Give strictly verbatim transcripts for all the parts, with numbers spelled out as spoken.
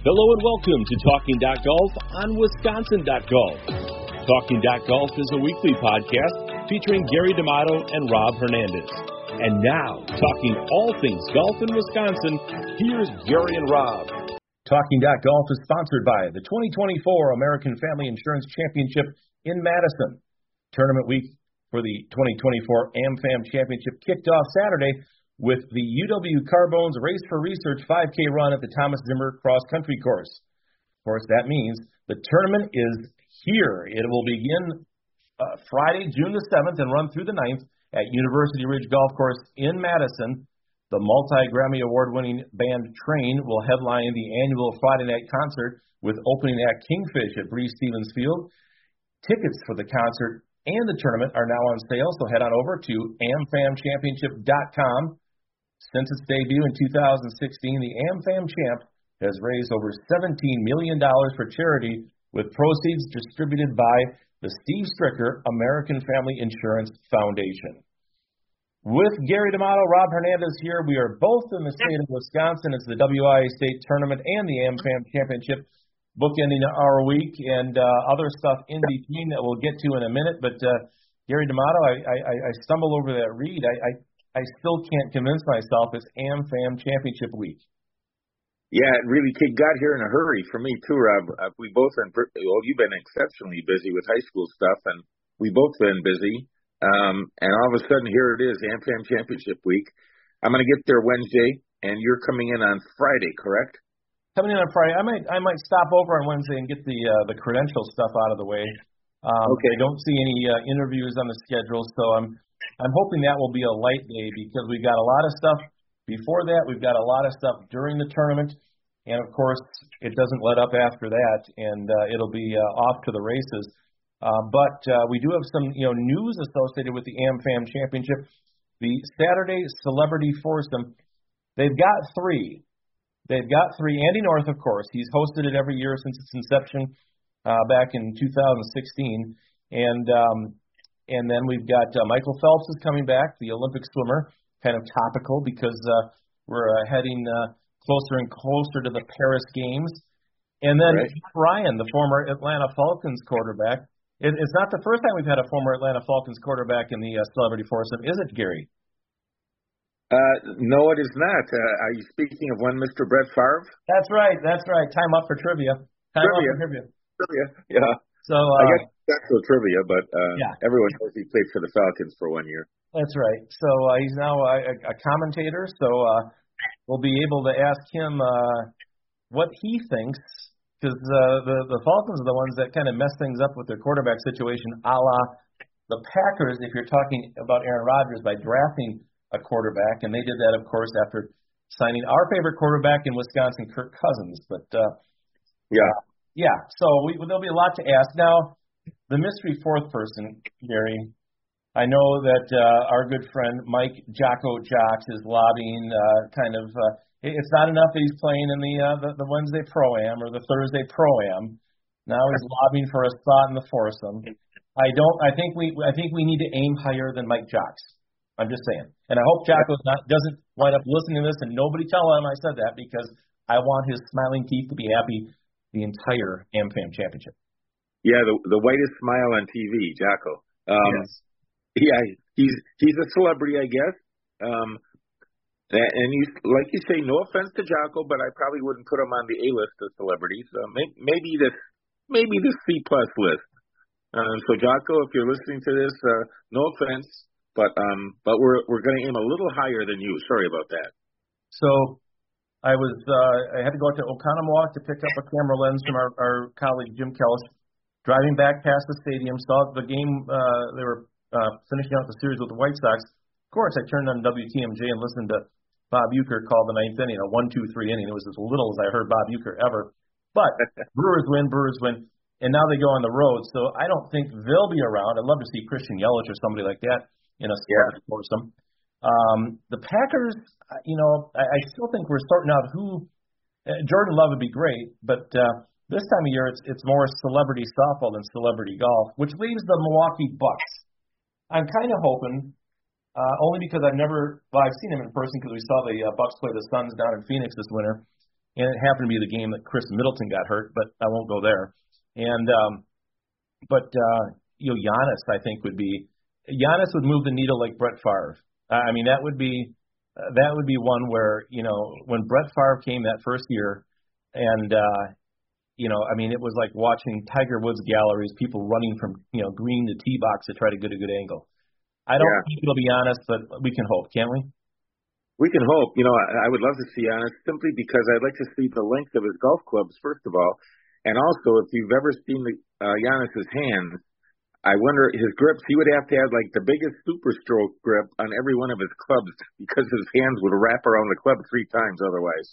Hello and welcome to Talking Golf on Wisconsin Golf. Talking Golf is a weekly podcast featuring Gary D'Amato and Rob Hernandez. And now, talking all things golf in Wisconsin, here's Gary and Rob. Talking Golf is sponsored by the twenty twenty-four American Family Insurance Championship in Madison. Tournament week for the twenty twenty-four AmFam Championship kicked off Saturday with the U W Carbones Race for Research five K run at the Thomas Zimmer Cross Country Course. Of course, that means the tournament is here. It will begin uh, Friday, June the seventh, and run through the ninth at University Ridge Golf Course in Madison. The multi-Grammy Award-winning band Train will headline the annual Friday night concert with opening act Kingfish at Breese Stevens Field. Tickets for the concert and the tournament are now on sale, so head on over to am fam championship dot com. Since its debut in two thousand sixteen, the AmFam Champ has raised over seventeen million dollars for charity, with proceeds distributed by the Steve Stricker American Family Insurance Foundation. With Gary D'Amato, Rob Hernandez here. We are both in the state of Wisconsin. It's the W I A State Tournament and the AmFam Championship bookending our week, and uh, other stuff in between that we'll get to in a minute. But uh, Gary D'Amato, I, I, I stumbled over that read. I, I I still can't convince myself it's AmFam Championship week. Yeah, it really got here in a hurry for me too, Rob. Uh, we both been, well, you've been exceptionally busy with high school stuff, and we both been busy. Um, and all of a sudden, here it is, AmFam Championship week. I'm going to get there Wednesday, and you're coming in on Friday, correct? Coming in on Friday. I might I might stop over on Wednesday and get the uh, the credential stuff out of the way. Um, okay. I don't see any uh, interviews on the schedule, so I'm. I'm hoping that will be a light day because we've got a lot of stuff before that. We've got a lot of stuff during the tournament. And, of course, it doesn't let up after that, and uh, it'll be uh, off to the races. Uh, but uh, we do have some, you know, news associated with the AmFam Championship. The Saturday Celebrity Foursome, they've got three. They've got three. Andy North, of course. He's hosted it every year since its inception uh, back in two thousand sixteen. And um And then we've got uh, Michael Phelps is coming back, the Olympic swimmer, kind of topical because uh, we're uh, heading uh, closer and closer to the Paris Games. And then right. Ryan, the former Atlanta Falcons quarterback. It, it's not the first time we've had a former Atlanta Falcons quarterback in the uh, Celebrity Foursome, is it, Gary? Uh, no, it is not. Uh, are you speaking of one Mister Brett Favre? That's right. That's right. Time up for trivia. Time trivia. up for trivia. Trivia, yeah. So, uh, I guess that's no trivia, but uh, yeah. everyone knows he played for the Falcons for one year. That's right. So uh, he's now a, a commentator, so uh, we'll be able to ask him uh, what he thinks, because uh, the, the Falcons are the ones that kind of mess things up with their quarterback situation, a la the Packers, if you're talking about Aaron Rodgers, by drafting a quarterback, and they did that, of course, after signing our favorite quarterback in Wisconsin, Kirk Cousins. But, uh, yeah. Yeah, so we, there'll be a lot to ask. Now, the mystery fourth person, Gary, I know that uh, our good friend Mike Jocko Jocks is lobbying uh, kind of, uh, it's not enough that he's playing in the, uh, the the Wednesday Pro-Am or the Thursday Pro-Am. Now he's lobbying for a spot in the foursome. I don't, I think we I think we need to aim higher than Mike Jocks. I'm just saying. And I hope Jocko not, doesn't wind up listening to this and nobody tell him I said that, because I want his smiling teeth to be happy the entire AmFam Championship. Yeah, the the whitest smile on T V, Jocko. Um, yes. Yeah, he's he's a celebrity, I guess. Um, and you, like you say, no offense to Jocko, but I probably wouldn't put him on the A list of celebrities. Uh, maybe, maybe this maybe the C plus list. Um, so Jocko, if you're listening to this, uh, no offense, but um, but we're we're going to aim a little higher than you. Sorry about that. So. I was uh, I had to go out to Oconomowoc to pick up a camera lens from our, our colleague Jim Kellis. Driving back past the stadium, saw the game. Uh, they were uh, finishing out the series with the White Sox. Of course, I turned on W T M J and listened to Bob Uecker call the ninth inning, a one two three inning. It was as little as I heard Bob Uecker ever. But Brewers win, Brewers win, and now they go on the road. So I don't think they'll be around. I'd love to see Christian Yelich or somebody like that in a sport yeah. foursome. Um, the Packers, you know, I, I still think we're sorting out who. Uh, Jordan Love would be great, but uh, this time of year it's it's more celebrity softball than celebrity golf, which leaves the Milwaukee Bucks. I'm kind of hoping, uh, only because I've never, well, I've seen them in person because we saw the uh, Bucks play the Suns down in Phoenix this winter, and it happened to be the game that Chris Middleton got hurt, but I won't go there. And um, but uh, you know, Giannis, I think would be Giannis would move the needle like Brett Favre. I mean, that would be uh, that would be one where, you know, when Brett Favre came that first year, and uh, you know, I mean, it was like watching Tiger Woods galleries, people running from, you know, green to tee box to try to get a good angle. I don't yeah. think it'll be Giannis, but we can hope, can't we? We can hope. You know, I, I would love to see Giannis simply because I'd like to see the length of his golf clubs, first of all. And also, if you've ever seen the, uh, Giannis's hands, I wonder his grips, he would have to have like the biggest super stroke grip on every one of his clubs because his hands would wrap around the club three times otherwise.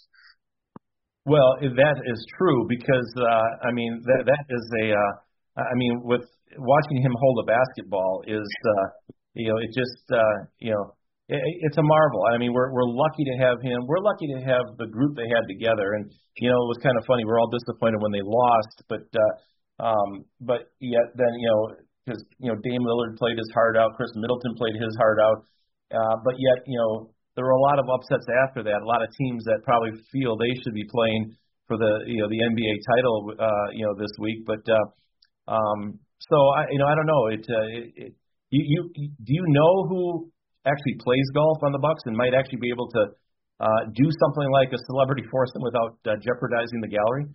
Well, that is true because, uh, I mean, that that is a, uh, I mean, with watching him hold a basketball is, uh, you know, it just, uh, you know, it, it's a marvel. I mean, we're we're lucky to have him. We're lucky to have the group they had together. And, you know, it was kind of funny. We're all disappointed when they lost, but, uh, um, but yet then, you know, because, you know, Dame Lillard played his heart out. Chris Middleton played his heart out. Uh, but yet, you know, there were a lot of upsets after that. A lot of teams that probably feel they should be playing for the, you know, the N B A title, uh, you know, this week. But uh, um, so I, you know, I don't know. It, uh, it, it you, you do you know who actually plays golf on the Bucks and might actually be able to uh, do something like a celebrity foursome without uh, jeopardizing the gallery?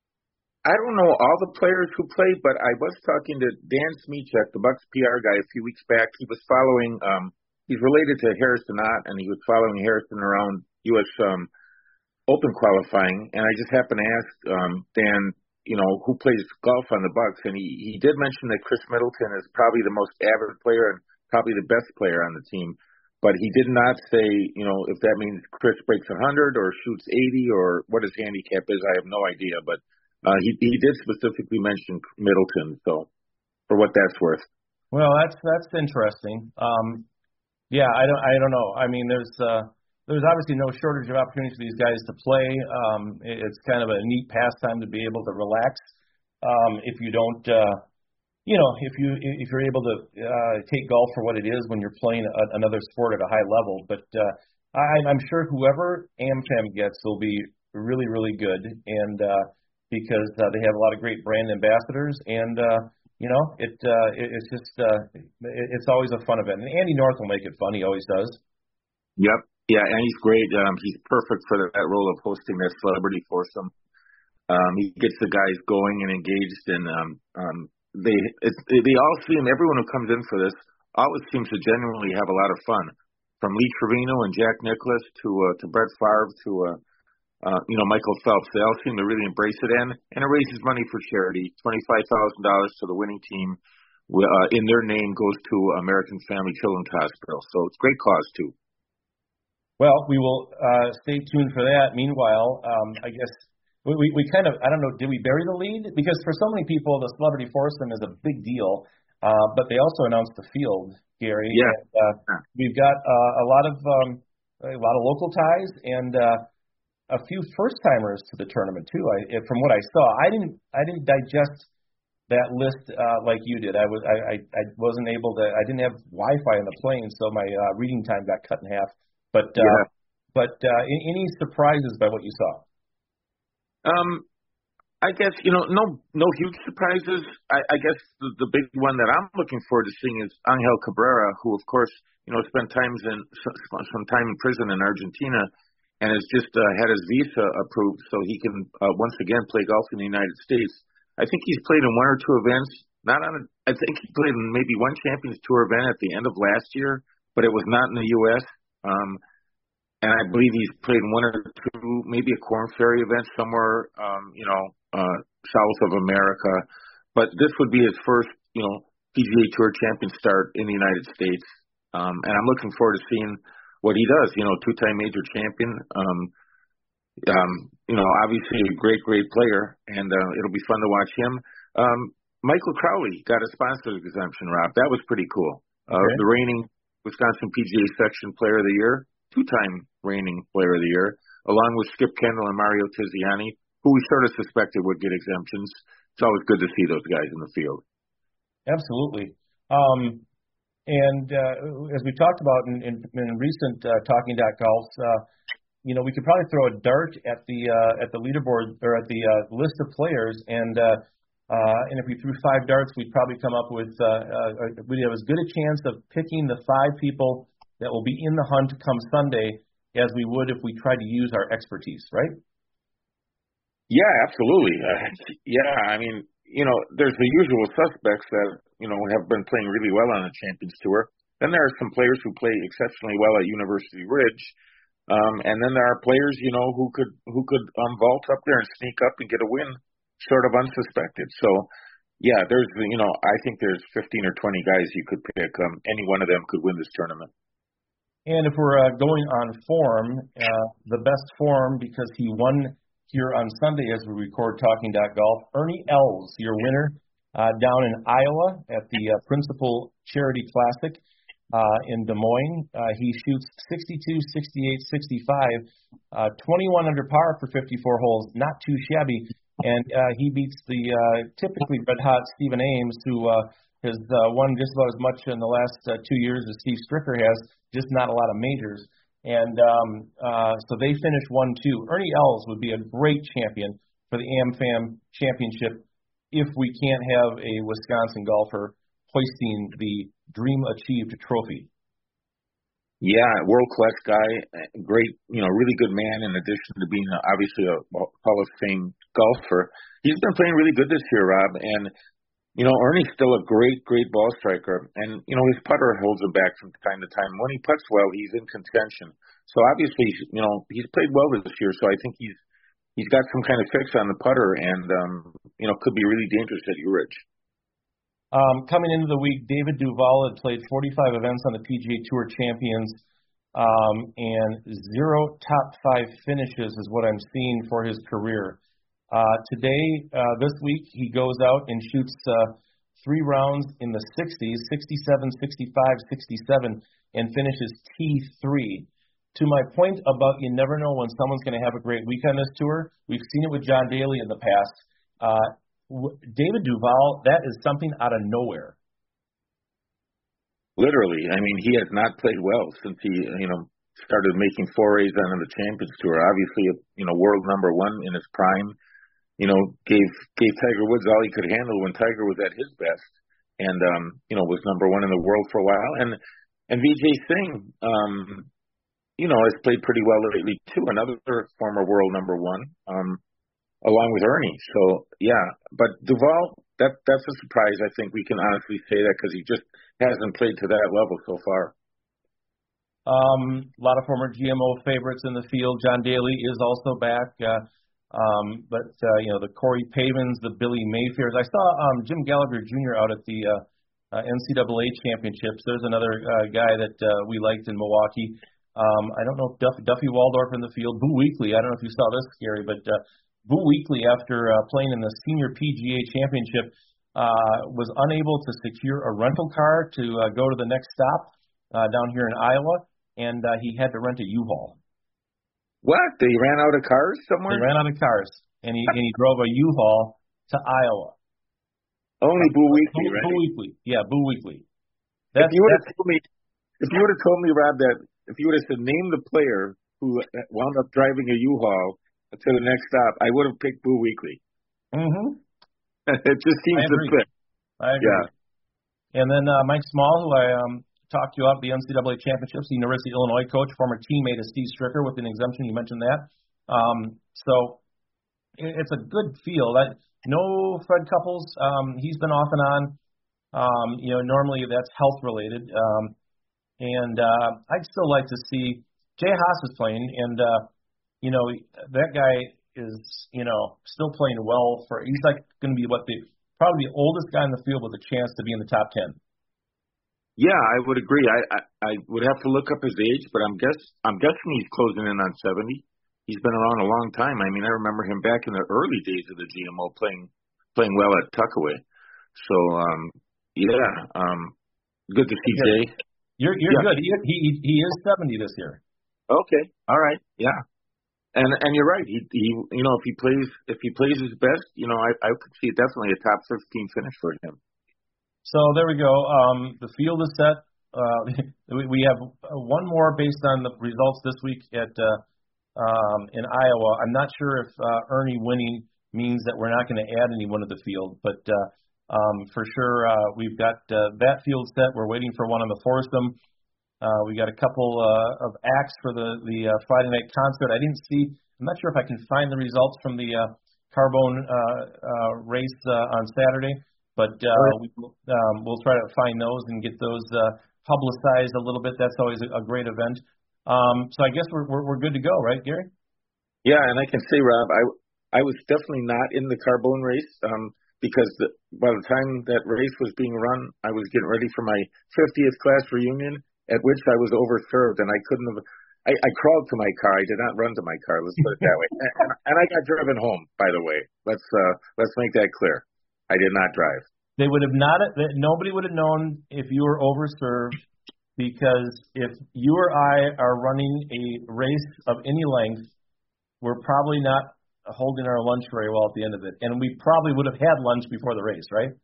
I don't know all the players who play, but I was talking to Dan Smichek, the Bucks P R guy, a few weeks back. He was following. Um, He's related to Harrison Ott, and he was following Harrison around U S Um, Open qualifying. And I just happened to ask um, Dan, you know, who plays golf on the Bucks, and he, he did mention that Chris Middleton is probably the most average player and probably the best player on the team. But he did not say, you know, if that means Chris breaks one hundred or shoots eighty or what his handicap is. I have no idea. But uh, he he did specifically mention Middleton, so for what that's worth. Well, that's that's interesting. Um, Yeah, I don't. I don't know. I mean, there's uh, there's obviously no shortage of opportunities for these guys to play. Um, it's kind of a neat pastime to be able to relax. Um, if you don't, uh, you know, if you if you're able to uh, take golf for what it is when you're playing a, another sport at a high level. But uh, I, I'm sure whoever AmFam gets will be really really good, and uh, because uh, they have a lot of great brand ambassadors and. Uh, You know, it, uh, it it's just uh, it, it's always a fun event. And Andy North will make it fun. He always does. Yep. Yeah, and he's great. Um, he's perfect for that role of hosting that celebrity foursome. Um, he gets the guys going and engaged, and um, um, they it's, they all seem, everyone who comes in for this always seems to genuinely have a lot of fun. From Lee Trevino and Jack Nicklaus to uh, to Brett Favre to uh, Uh, you know, Michael Phelps, they all seem to really embrace it, and, and it raises money for charity. twenty-five thousand dollars to the winning team uh, in their name goes to American Family Children's Hospital. So it's a great cause, too. Well, we will uh, stay tuned for that. Meanwhile, um, I guess we, we, we kind of, I don't know, did we bury the lead? Because for so many people, the celebrity foursome is a big deal, uh, but they also announced the field, Gary. Yeah. And, uh, we've got uh, a lot of um, a lot of local ties, and uh, a few first-timers to the tournament too. I, from what I saw, I didn't, I didn't digest that list uh, like you did. I was, I, I, I wasn't able to. I didn't have Wi-Fi in the plane, so my uh, reading time got cut in half. But, uh, yeah. but uh, any surprises by what you saw? Um, I guess you know, no, no huge surprises. I, I guess the, the big one that I'm looking forward to seeing is Angel Cabrera, who, of course, you know, spent times in some time in prison in Argentina. And has just uh, had his visa approved so he can uh, once again play golf in the United States. I think he's played in one or two events. Not on a, I think he played in maybe one Champions Tour event at the end of last year, but it was not in the U S Um, and I believe he's played in one or two, maybe a Korn Ferry event somewhere, um, you know, uh, south of America. But this would be his first, you know, P G A Tour champion start in the United States. Um, and I'm looking forward to seeing what he does, you know, two-time major champion, um, um, you know, obviously a great, great player, and uh, it'll be fun to watch him. Um, Michael Crowley got a sponsor exemption, Rob. That was pretty cool. Uh, okay. The reigning Wisconsin P G A Section Player of the Year, two-time reigning Player of the Year, along with Skip Kendall and Mario Tiziani, who we sort of suspected would get exemptions. It's always good to see those guys in the field. Absolutely. Um, And uh, as we talked about in, in, in recent uh, Talking Dot Golfs, uh, you know, we could probably throw a dart at the uh, at the leaderboard or at the uh, list of players, and uh, uh, and if we threw five darts, we'd probably come up with uh, uh, we'd have as good a chance of picking the five people that will be in the hunt come Sunday as we would if we tried to use our expertise, right? Yeah, absolutely. Uh, yeah, I mean, you know, there's the usual suspects that, you know, have been playing really well on the Champions Tour. Then there are some players who play exceptionally well at University Ridge. Um, and then there are players, you know, who could who could um, vault up there and sneak up and get a win sort of unsuspected. So, yeah, there's, you know, I think there's fifteen or twenty guys you could pick. Um, any one of them could win this tournament. And if we're uh, going on form, uh, the best form, because he won here on Sunday as we record Talking Golf, Ernie Els, your winner uh, down in Iowa at the uh, Principal Charity Classic uh, in Des Moines. Uh, he shoots sixty-two, sixty-eight, sixty-five, uh, twenty-one under par for fifty-four holes, not too shabby. And uh, he beats the uh, typically red-hot Stephen Ames, who uh, has uh, won just about as much in the last uh, two years as Steve Stricker has, just not a lot of majors. And um, uh, so they finished one two. Ernie Els would be a great champion for the AmFam Championship if we can't have a Wisconsin golfer hoisting the Dream Achieved trophy. Yeah, world-class guy, great, you know, really good man in addition to being obviously a Hall of Fame golfer. He's been playing really good this year, Rob, and, you know, Ernie's still a great, great ball striker. And, you know, his putter holds him back from time to time. When he puts well, he's in contention. So obviously, you know, he's played well this year, so I think he's he's got some kind of fix on the putter and, um, you know, could be really dangerous at U Ridge. Um, coming into the week, David Duval had played forty-five events on the P G A Tour Champions, um, and zero top five finishes is what I'm seeing for his career. Uh, today, uh, this week, he goes out and shoots uh, three rounds in the sixties, sixty-seven, sixty-five, sixty-seven, and finishes T three. To my point about you never know when someone's going to have a great week on this tour, we've seen it with John Daly in the past. Uh, David Duval, that is something out of nowhere. Literally. I mean, he has not played well since he, you know, started making forays on the Champions Tour. Obviously, you know, world number one in his prime, you know, gave gave Tiger Woods all he could handle when Tiger was at his best and, um, you know, was number one in the world for a while. And, and Vijay Singh, um, you know, has played pretty well lately, too, another former world number one. Um, along with Ernie. So, yeah, but Duval, that that's a surprise. I think we can honestly say that because he just hasn't played to that level so far. Um, a lot of former G M O favorites in the field. John Daly is also back. Uh, um, but, uh, you know, the Corey Pavins, the Billy Mayfairs. I saw um, Jim Gallagher Junior out at the uh, uh, N C double A championships. There's another uh, guy that uh, we liked in Milwaukee. Um, I don't know if Duff, Duffy Waldorf in the field. Boo Weekley, I don't know if you saw this, Gary, but uh, Boo Weekley, after uh, playing in the Senior P G A Championship, uh, was unable to secure a rental car to uh, go to the next stop uh, down here in Iowa, and uh, he had to rent a U-Haul. What? They ran out of cars somewhere? They ran out of cars, and he and he drove a U-Haul to Iowa. Only Boo Weekley, Boo, right? Boo Weekley, yeah, Boo Weekley. That's, if you would have told me, if you would have told me, Rob, that if you would have said name the player who wound up driving a U-Haul to the next stop, I would have picked Boo Weekley. Mm-hmm. It just seems to fit. I agree. Yeah. And then uh, Mike Small, who I um, talked to about the N C double A championships, the University of Illinois coach, former teammate of Steve Stricker with an exemption. You mentioned that. Um, so it, it's a good field. I, no Fred Couples. Um, he's been off and on. Um, you know, normally that's health related. Um, and uh, I'd still like to see Jay Haas is playing, and uh, you know, that guy is, you know, still playing well for, he's like going to be what the, probably the oldest guy in the field with a chance to be in the top ten. Yeah, I would agree. I, I, I would have to look up his age, but I'm guess, I'm guessing he's closing in on seventy. He's been around a long time. I mean, I remember him back in the early days of the G M O playing, playing well at Tuckaway. So, um, yeah, um, good to see Jay. You're, you're yeah. good. He, he, he is seventy this year. Okay. All right. Yeah. And and you're right. He he you know if he plays if he plays his best, you know I I could see definitely a top fifteen finish for him. So there we go. Um, the field is set. Uh, we, we have one more based on the results this week at uh, um, in Iowa. I'm not sure if uh, Ernie winning means that we're not going to add anyone to the field, but uh, um, for sure uh, we've got uh, that field set. We're waiting for one on the foursome. Uh, we got a couple uh, of acts for the the uh, Friday night concert. I didn't see. I'm not sure if I can find the results from the uh, Carbone uh, uh, race uh, on Saturday, but uh, we, um, we'll try to find those and get those uh, publicized a little bit. That's always a, a great event. Um, so I guess we're, we're we're good to go, right, Gary? Yeah, and I can say, Rob, I I was definitely not in the Carbone race um, because the, by the time that race was being run, I was getting ready for my fiftieth class reunion, at which I was overserved, and I couldn't have. I, I crawled to my car. I did not run to my car. Let's put it that way. And, and I got driven home. By the way, let's uh, let's make that clear. I did not drive. They would have not. Nobody would have known if you were overserved, because if you or I are running a race of any length, we're probably not holding our lunch very well at the end of it, and we probably would have had lunch before the race, right?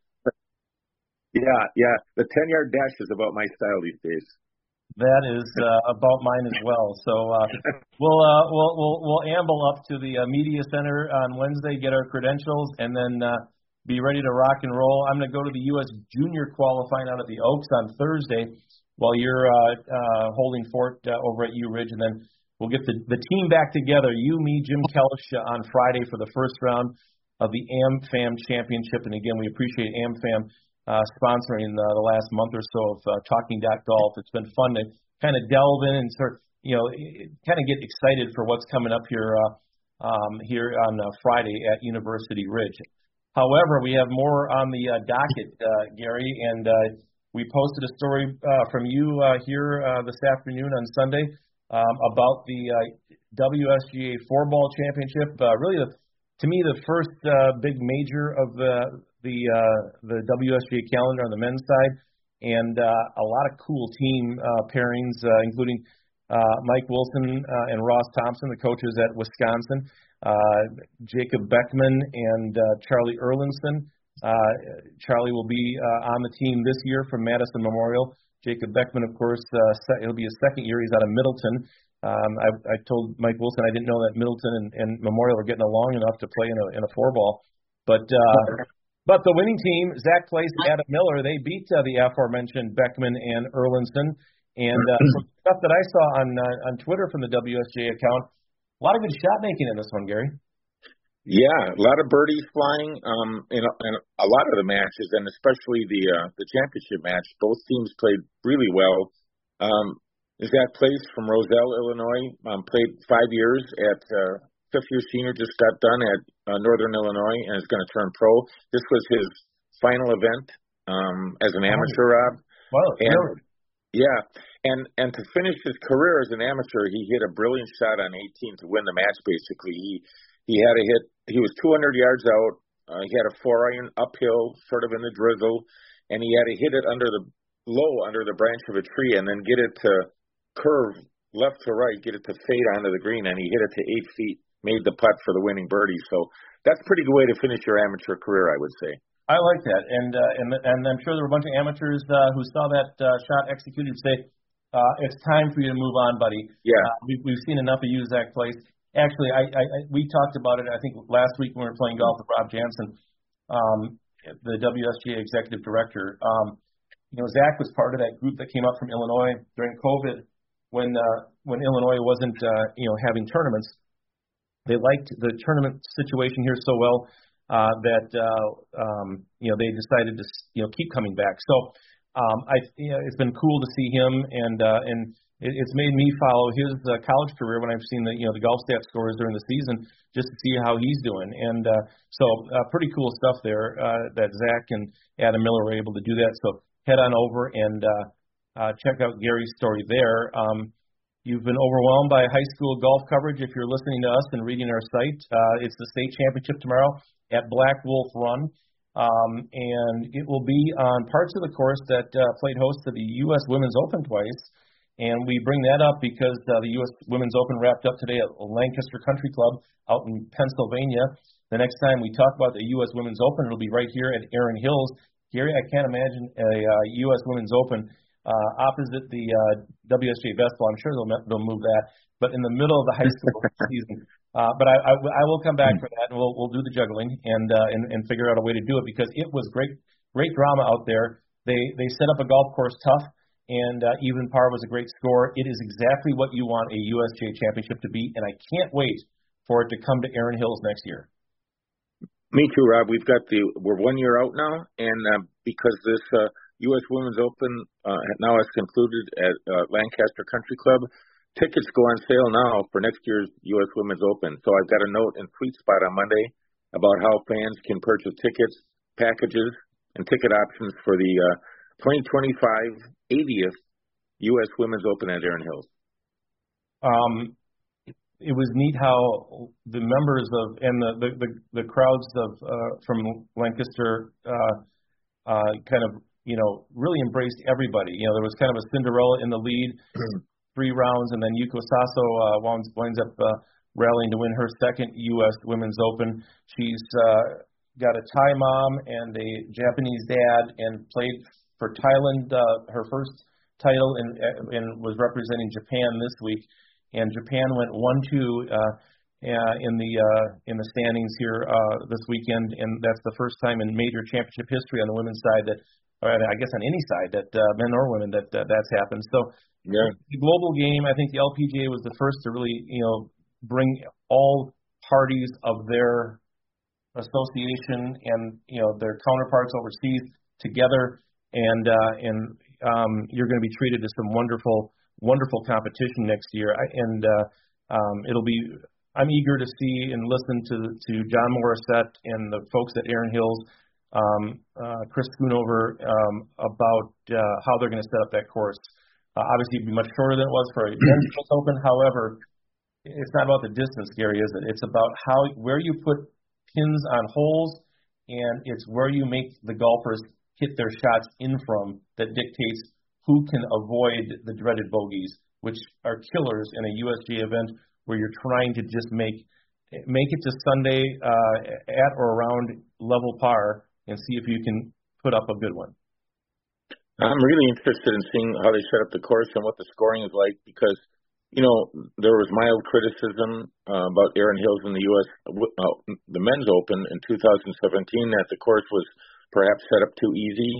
Yeah, yeah. The ten-yard dash is about my style these days. That is uh, about mine as well. So uh, we'll, uh, we'll we'll we'll amble up to the uh, media center on Wednesday, get our credentials, and then uh, be ready to rock and roll. I'm going to go to the U S Junior qualifying out at the Oaks on Thursday, while you're uh, uh, holding fort uh, over at U Ridge, and then we'll get the the team back together. You, me, Jim Kelch uh, on Friday for the first round of the AmFam Championship, and again, we appreciate AmFam Uh, sponsoring uh, the last month or so of uh, Talking Golf. It's been fun to kind of delve in and sort of, you know, kind of get excited for what's coming up here uh, um, here on uh, Friday at University Ridge. However, we have more on the uh, docket, uh, Gary, and uh, we posted a story uh, from you uh, here uh, this afternoon on Sunday um, about the uh, W S G A Four-Ball Championship. Uh, really, the, to me, the first uh, big major of the the uh, the W S G A calendar on the men's side, and uh, a lot of cool team uh, pairings, uh, including uh, Mike Wilson uh, and Ross Thompson, the coaches at Wisconsin, uh, Jacob Beckman and uh, Charlie Erlinson. Uh, Charlie will be uh, on the team this year from Madison Memorial. Jacob Beckman, of course, uh, se- it'll be his second year. He's out of Middleton. Um, I, I told Mike Wilson I didn't know that Middleton and, and Memorial were getting along enough to play in a in a four ball, but. Uh, But the winning team, Zach Place, Adam Miller, they beat uh, the aforementioned Beckman and Erlinson. And uh, from stuff that I saw on uh, on Twitter from the W S J account, a lot of good shot making in this one, Gary. Yeah, a lot of birdies flying um, in, a, in a lot of the matches, and especially the uh, the championship match. Both teams played really well. Um, Zach Place from Roselle, Illinois, um, played five years at uh, fifth-year senior, just got done at uh, Northern Illinois, and is going to turn pro. This was his final event um, as an amateur, Rob. Wow, and, yeah, and and to finish his career as an amateur, he hit a brilliant shot on eighteen to win the match. Basically, he he had a hit. He was two hundred yards out. Uh, he had a four iron uphill, sort of in the drizzle, and he had to hit it under the low under the branch of a tree, and then get it to curve left to right, get it to fade onto the green, and he hit it to eight feet. Made the putt for the winning birdie. So that's a pretty good way to finish your amateur career, I would say. I like that, and uh, and and I'm sure there were a bunch of amateurs uh, who saw that uh, shot executed say, uh, "It's time for you to move on, buddy." Yeah, uh, we've we've seen enough of you, Zach Place. Actually, I, I, I we talked about it. I think last week when we were playing golf with Rob Jansen, um, the W S G A executive director. Um, you know, Zach was part of that group that came up from Illinois during COVID when uh, when Illinois wasn't uh, you know having tournaments. They liked the tournament situation here so well uh, that uh, um, you know they decided to you know keep coming back. So um, I you know, it's been cool to see him, and uh, and it, it's made me follow his uh, college career when I've seen the you know the golf stat scores during the season just to see how he's doing. And uh, so uh, pretty cool stuff there uh, that Zach and Adam Miller were able to do that. So head on over and uh, uh, check out Gary's story there. Um, You've been overwhelmed by high school golf coverage if you're listening to us and reading our site. Uh, it's the state championship tomorrow at Black Wolf Run, um, and it will be on parts of the course that uh, played host to the U S Women's Open twice. And we bring that up because uh, the U S Women's Open wrapped up today at Lancaster Country Club out in Pennsylvania. The next time we talk about the U S Women's Open, it'll be right here at Erin Hills. Gary, I can't imagine a uh, U S Women's Open Uh, opposite the uh, W S J Best Ball. I'm sure they'll they'll move that. but in the middle of the high school season. Uh, but I, I, I will come back for that, and we'll we'll do the juggling and, uh, and and figure out a way to do it because it was great great drama out there. They they set up a golf course tough, and uh, even par was a great score. It is exactly what you want a U S G A championship to be, and I can't wait for it to come to Erin Hills next year. Me too, Rob. We've got the we're one year out now, and uh, because this uh, U S Women's Open uh, now has concluded at uh, Lancaster Country Club, tickets go on sale now for next year's U S Women's Open. So I've got a note in Tweet Spot on Monday about how fans can purchase tickets, packages, and ticket options for the uh, twenty twenty-five eightieth U S Women's Open at Erin Hills. Um, it was neat how the members of and the the, the, the crowds of uh, from Lancaster uh, uh, kind of you know really embraced everybody. You know, there was kind of a Cinderella in the lead, three rounds, and then Yuko Saso uh, winds, winds up uh, rallying to win her second U S Women's Open. She's uh, got a Thai mom and a Japanese dad, and played for Thailand uh, her first title, and and was representing Japan this week. And Japan went one two uh, uh, in the uh, in the standings here uh, this weekend, and that's the first time in major championship history on the women's side that, or I guess on any side that uh, men or women that uh, that's happened. So yeah. The global game, I think the L P G A was the first to really you know bring all parties of their association and you know their counterparts overseas together, and uh, and um, you're going to be treated to some wonderful. wonderful competition next year, I, and uh, um, it'll be. I'm eager to see and listen to to John Morissette and the folks at Erin Hills, um, uh, Chris Schoonover, um, about uh, how they're going to set up that course. Uh, obviously, it'd be much shorter than it was for a U S Open. However, it's not about the distance, Gary, is it? It's about how where you put pins on holes, and it's where you make the golfers hit their shots in from that dictates who can avoid the dreaded bogeys, which are killers in a U S G A event where you're trying to just make make it to Sunday uh, at or around level par and see if you can put up a good one. I'm really interested in seeing how they set up the course and what the scoring is like because, you know, there was mild criticism uh, about Erin Hills in the U S uh, the Men's Open in two thousand seventeen that the course was perhaps set up too easy.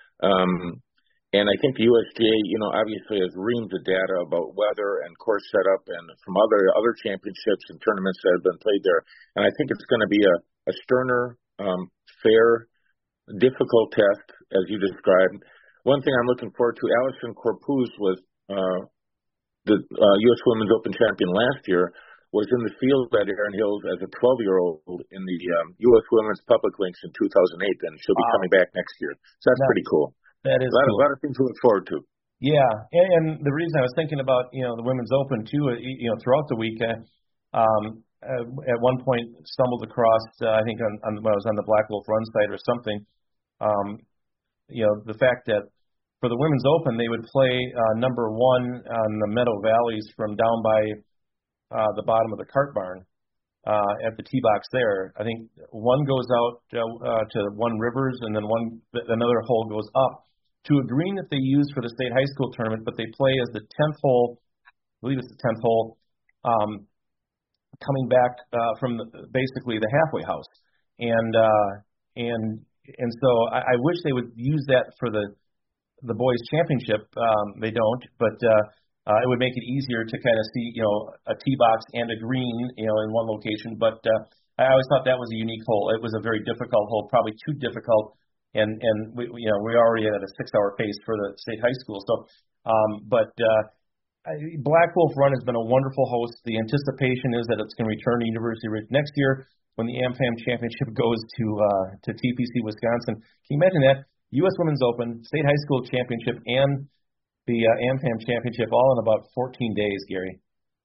Um, And I think the U S G A, you know, obviously has reams of data about weather and course setup and from other other championships and tournaments that have been played there. And I think it's going to be a, a sterner, um, fair, difficult test, as you described. One thing I'm looking forward to, Allison Corpuz was uh, the uh, U S Women's Open champion last year, was in the field at Erin Hills as a twelve-year-old in the um, U S Women's Public Links in two thousand eight, and she'll be wow. coming back next year. So that's nice. Pretty cool. That is a lot, cool. a lot of things to look forward to. Yeah, and, and the reason I was thinking about you know the Women's Open too, you know throughout the week, uh, um, uh, at one point stumbled across uh, I think on, on when I was on the Black Wolf Run site or something, um, you know the fact that for the Women's Open they would play uh, number one on the Meadow Valleys from down by uh, the bottom of the cart barn uh, at the tee box there. I think one goes out uh, uh, to One Rivers and then one another hole goes up to a green that they use for the state high school tournament, but they play as the tenth hole, I believe it's the tenth hole, um, coming back uh, from the, basically the halfway house. And uh, and and so I, I wish they would use that for the the boys championship. Um, they don't, but uh, uh, it would make it easier to kind of see, you know, a tee box and a green, you know, in one location. But uh, I always thought that was a unique hole. It was a very difficult hole, probably too difficult. And, and we, you know, we're already at a six-hour pace for the state high school. So, um, but uh, Black Wolf Run has been a wonderful host. The anticipation is that it's going to return to University Ridge next year when the AmFam Championship goes to uh, to T P C Wisconsin. Can you imagine that? U S Women's Open, State High School Championship, and the uh, AmFam Championship all in about fourteen days, Gary.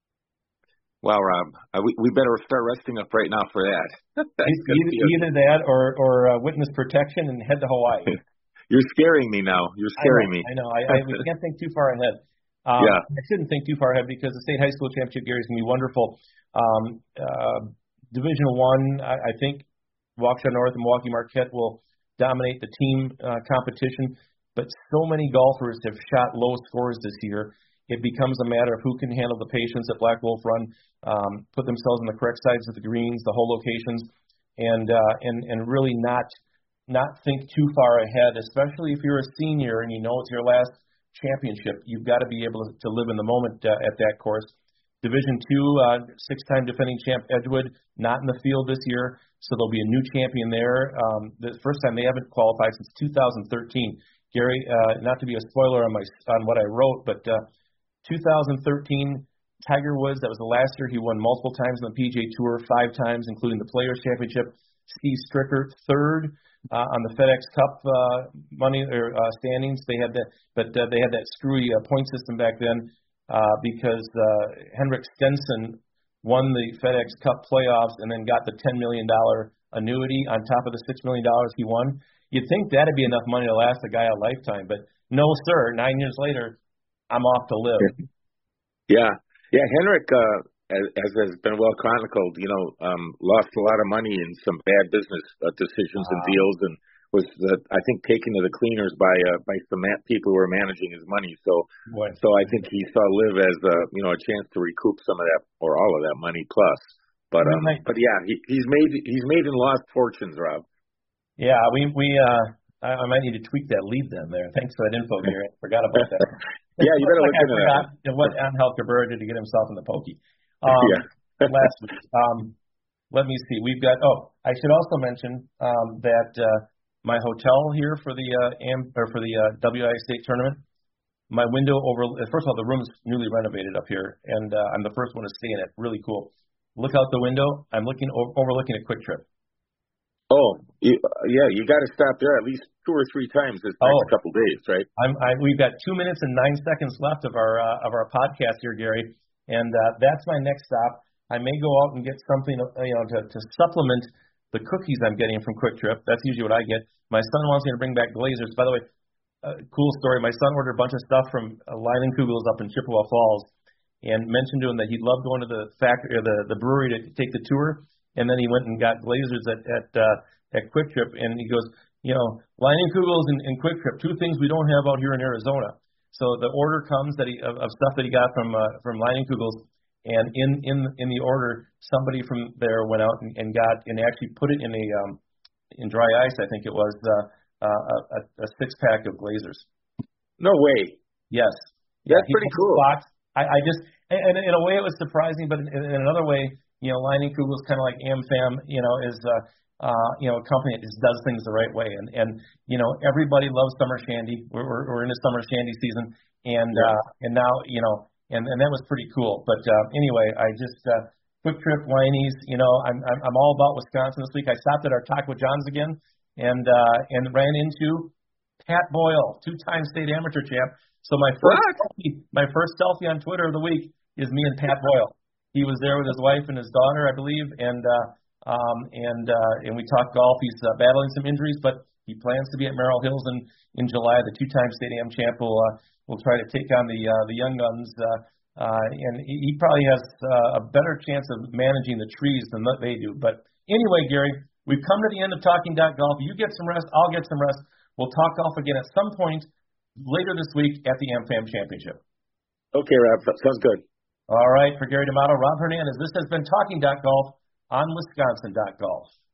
Wow, Rob, uh, we we better start resting up right now for that. either, either that or or uh, witness protection and head to Hawaii. You're scaring me now. You're scaring I know, me. I know. I, I we can't think too far ahead. Um, yeah. I shouldn't think too far ahead because the State High School Championship, Gary, is going to be wonderful. Um, uh, Division One, I, I think Waukesha North and Milwaukee Marquette will dominate the team uh, competition, but so many golfers have shot low scores this year. it becomes a matter of who can handle the patience at Black Wolf Run, um, put themselves on the correct sides of the greens, the hole locations, and uh, and and really not not think too far ahead, especially if you're a senior and you know it's your last championship. You've got to be able to live in the moment uh, at that course. Division two, uh, six-time defending champ Edgewood, not in the field this year, so there'll be a new champion there. Um, the first time they haven't qualified since two thousand thirteen. Gary, uh, not to be a spoiler on my on what I wrote, but uh, two thousand thirteen, Tiger Woods, that was the last year he won multiple times on the P G A Tour, five times, including the Players Championship. Steve Stricker, third uh, on the FedEx Cup uh, money or uh, standings. They had that, but uh, they had that screwy uh, point system back then. Uh, because uh, Henrik Stenson won the FedEx Cup playoffs and then got the ten million dollars annuity on top of the six million dollars he won. You'd think that'd be enough money to last a guy a lifetime, but no, sir. Nine years later, I'm off to live. Yeah, yeah. Henrik, uh, as, as has been well chronicled, you know, um, lost a lot of money in some bad business uh, decisions wow. and deals, and was uh, I think taken to the cleaners by uh, by some ma- people who were managing his money. So Boy. so I think he saw Live as a you know a chance to recoup some of that or all of that money plus. But um, but yeah, he, he's made he's made and lost fortunes, Rob. Yeah, we we uh I, I might need to tweak that lead then there. Thanks for that info, Gary. I forgot about that. Yeah, you better like look I into forgot that. What Angel Cabrera did to get himself in the pokey. Um, yeah. last week. Um, let me see. We've got. Oh, I should also mention um, that. Uh, My hotel here for the uh, Am or for the uh, W I A State tournament. My window over. First of all, the room's newly renovated up here, and uh, I'm the first one to stay in it. Really cool. Look out the window. I'm looking over, overlooking a Quick Trip. Oh, you, yeah, you got to stop there at least two or three times this next oh, couple days, right? I'm. I, we've got two minutes and nine seconds left of our uh, of our podcast here, Gary, and uh, that's my next stop. I may go out and get something, you know, to, to supplement the cookies I'm getting from Quick Trip. That's usually what I get. My son wants me to bring back Glazers. By the way, uh, cool story. My son ordered a bunch of stuff from uh, Leinenkugels up in Chippewa Falls and mentioned to him that he'd love going to the factory or the, the brewery to take the tour. And then he went and got Glazers at at, uh, at Quick Trip. And he goes, you know, Leinenkugels and, and Quick Trip, two things we don't have out here in Arizona. So the order comes that he of, of stuff that he got from uh, from Leinenkugels. And in, in in the order, somebody from there went out and, and got and actually put it in a um, in dry ice. I think it was uh, uh, a, a six pack of Glazers. No way. Yes, that's yeah, pretty cool. Box. I, I just and in a way it was surprising, but in, in another way, you know, Leinenkugel is kind of like AmFam. You know, is uh, uh, you know a company that just does things the right way. And and you know everybody loves summer shandy. We're we're, we're in the summer shandy season, and yeah. uh, and now you know. And, and that was pretty cool. But uh, anyway, I just uh, Quick Trip, Leine's. You know, I'm, I'm I'm all about Wisconsin this week. I stopped at our Taco John's again, and uh, and ran into Pat Boyle, two-time state amateur champ. So my first selfie, my first selfie on Twitter of the week is me and Pat Boyle. He was there with his wife and his daughter, I believe, and uh, um, and uh, and we talked golf. He's uh, battling some injuries, but he plans to be at Merrill Hills in, in July. The two-time state am champ will. Uh, We'll try to take on the uh, the young guns, uh, uh, and he probably has uh, a better chance of managing the trees than they do. But anyway, Gary, we've come to the end of Talking Golf. You get some rest, I'll get some rest. We'll talk golf again at some point later this week at the AmFam Championship. Okay, Rob, sounds good. All right, for Gary D'Amato, Rob Hernandez, this has been Talking Golf on Wisconsin Golf.